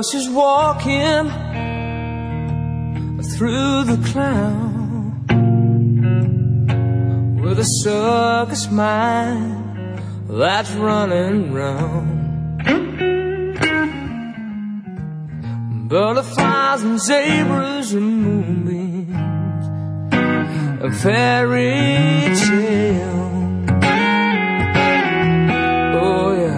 she's walking through the cloud with a circus mind that's running round. Butterflies and zebras and moonbeams, a fairy tale. Oh yeah.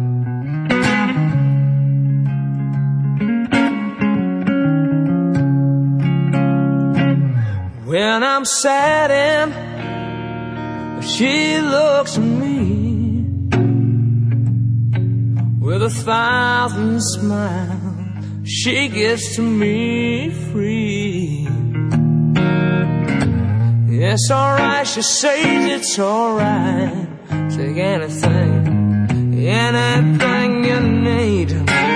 When I'm sad and she looks at me with 1,000 smiles, she gives to me free. It's alright, she says it's alright. Take anything, anything you need.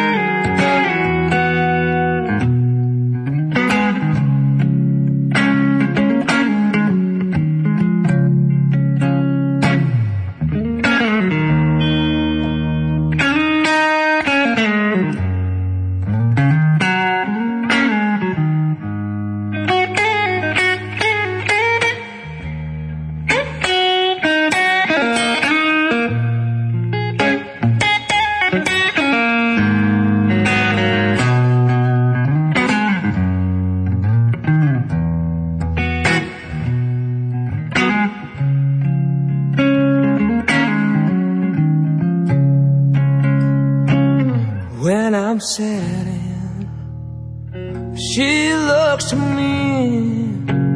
When I'm sad and she looks to me,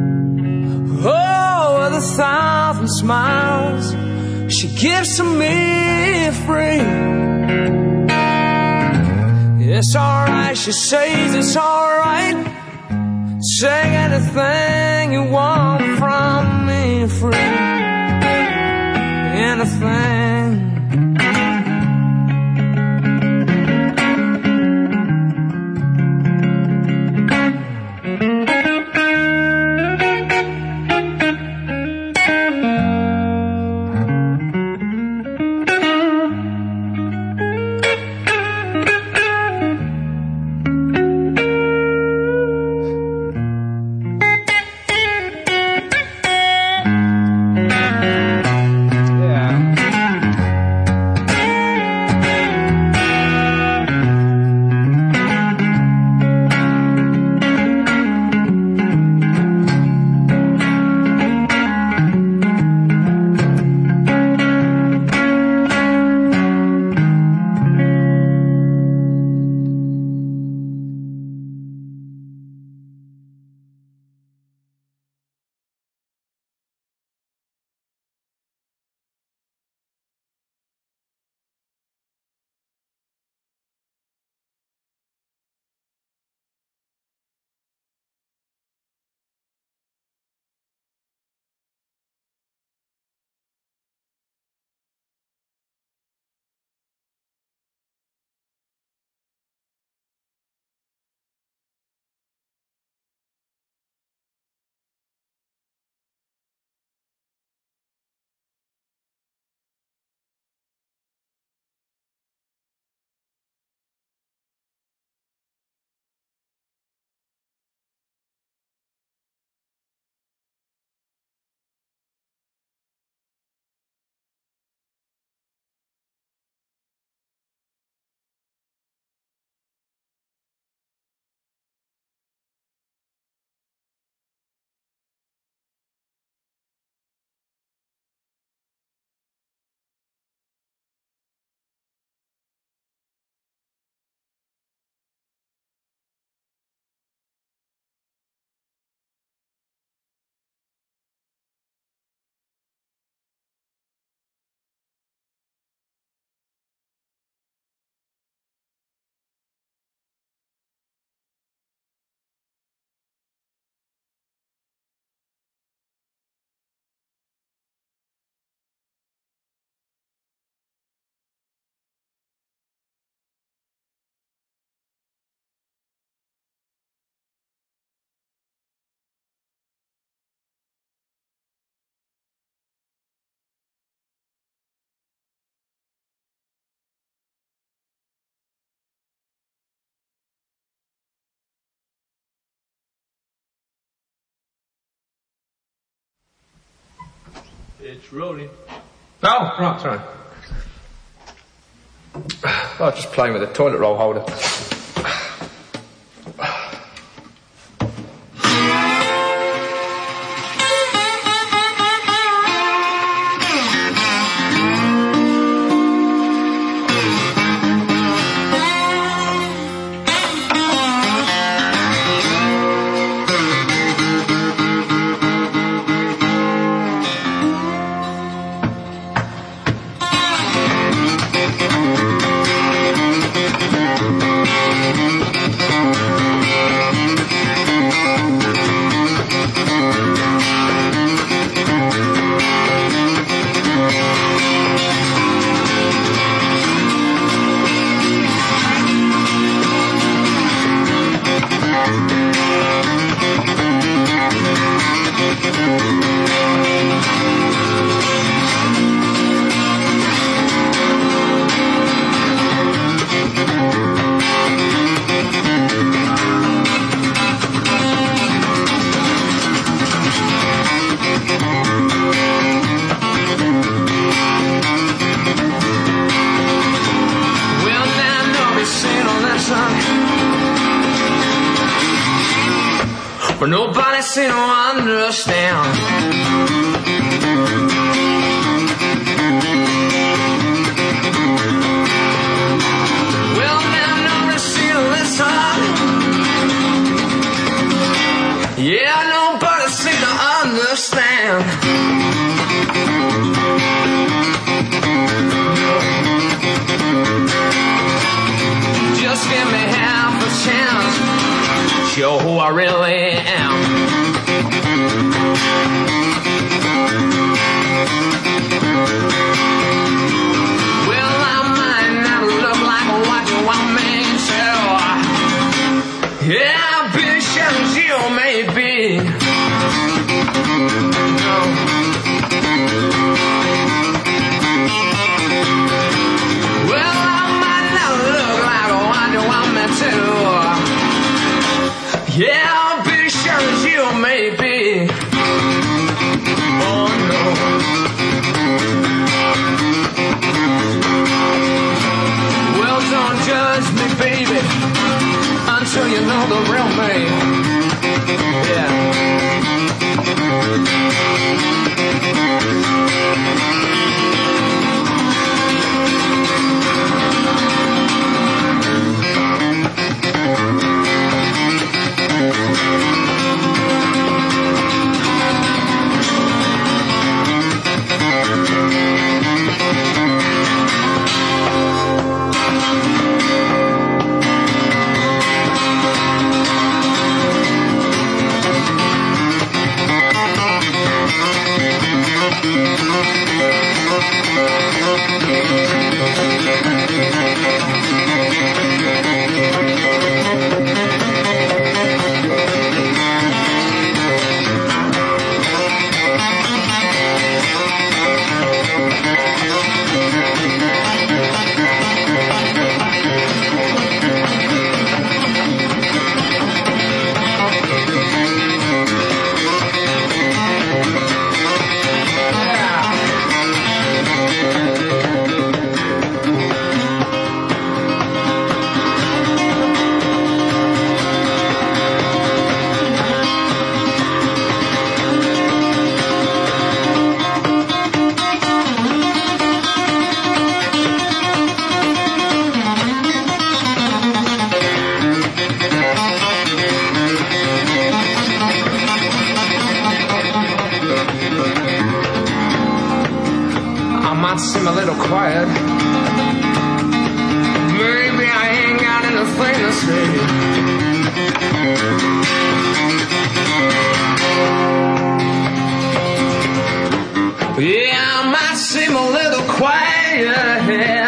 oh, with 1,000 smiles she gives to me free. It's alright, she says it's alright. Say anything you want from me, free. Anything. It's rolling. Oh, right, sorry. I was just playing with a toilet roll holder. But nobody seems to understand. Well, now nobody seems to listen. Yeah, nobody seems to understand. Just give me half a chance. Show who I really am. Well, I might not look like what you want me to. Yeah, I'll be sure as you may be. Well, I might not look like what you want me to. Yeah, I'll be sure as you may be. Oh no. Well, don't judge me, baby, until you know the real me. Yeah. Seem a little quiet. Maybe I ain't got anything to say. Yeah, I might seem a little quiet,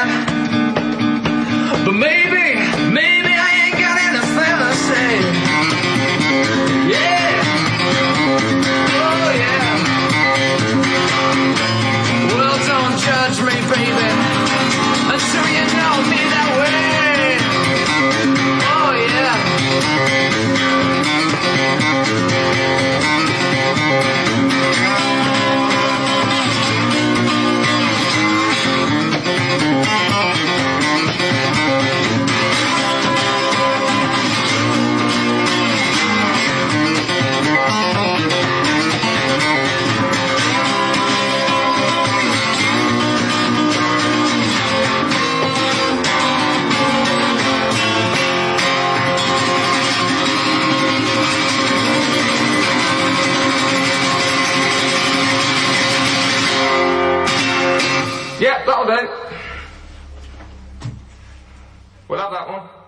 but maybe I ain't got anything to say. Yeah. Oh yeah. Well, don't judge me, baby, until you know me that way. Oh, yeah. That'll do. We'll have that one.